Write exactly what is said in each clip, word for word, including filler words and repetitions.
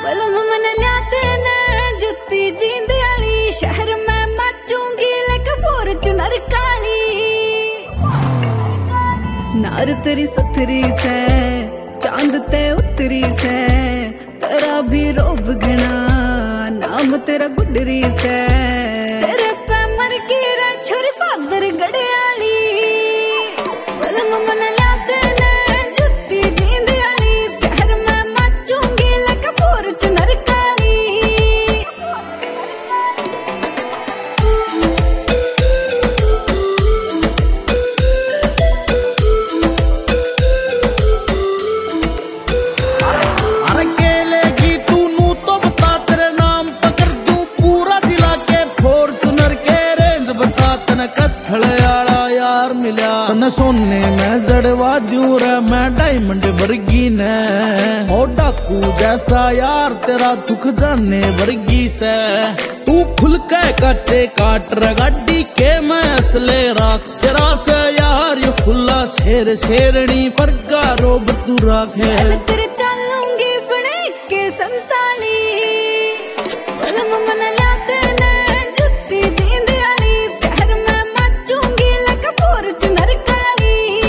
बलम मन ल्याते ने जुत्ती जींद आली, शहर में मचूंगी लेके फॉर्च्यूनर काली। नार तेरी सुथरी से चांद ते उतरी से, तेरा भी रोब घना नाम तेरा गुडरी से। तेरे पे मर की रे छोरी पादर गड़ियाली, बलम मन ल्याते ने जुत्ती जींद आली, शहर में मचूंगी लेके फॉर्च्यूनर काली। तने सोने में जड़वा दूं रे मैं डायमंड वर्गी ने, ओ डाकू जैसा यार तेरा दुख जाने वर्गी से। तू खुल के कच्चे काट रे गाड़ी के मैं असले राख, तेरा से यार यो खुला शेर शेरनी पर का रोब तू राखे। तेरे चलूंगी बड़े के संताली, बलम मन ल्याते ने जुत्ती जींद आली, शहर में मचूंगी लेके फॉर्च्यूनर काली।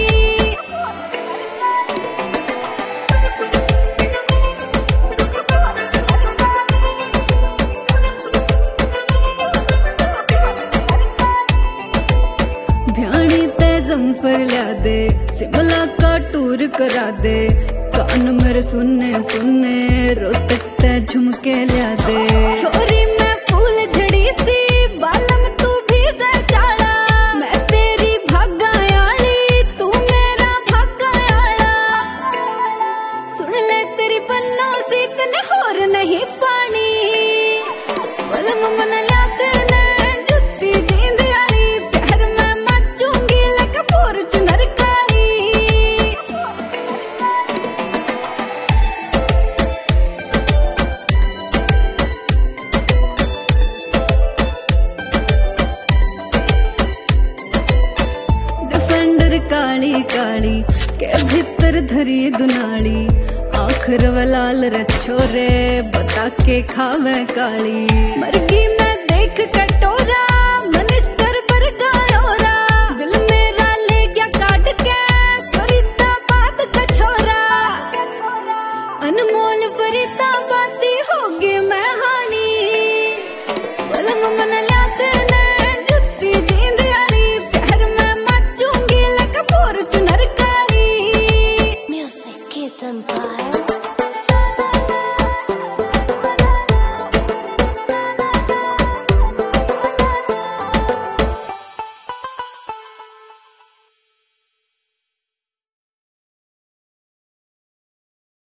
भ्याणी ते जम्फर ल्या दे, शिमला का टूर करा दे, कान मेरे सुनने सुनने रोहतक ते झुमके ल्या दे। छोरी मैं फूल झड़ी सी बालम तू भी से चाला, मैं तेरी भागायाली तू मेरा भागायाला। सुन ले तेरी पन्नों सी तने होर नहीं पानी, बलम मन ल्याते ने जुत्ती जींद आली, शहर में मचूंगी लेके फॉर्च्यूनर काली। डिफेंडर काली काली के भीतर धरी दुनाली, आखिर वलाल रच्छो रे बता के खावे काली। मरगी में देख कटोरा मनिस्टर बरगायोरा, दिल मेरा ले गया काट के फरीदाबाद का छोरा। अनमोल फरीदाबादी होगी मैं हानी, बलम मन ल्याते ने जुत्ती जींद आली, शहर में मचूंगी लेके फॉर्च्यूनर काली। म्यूजिक की तंपार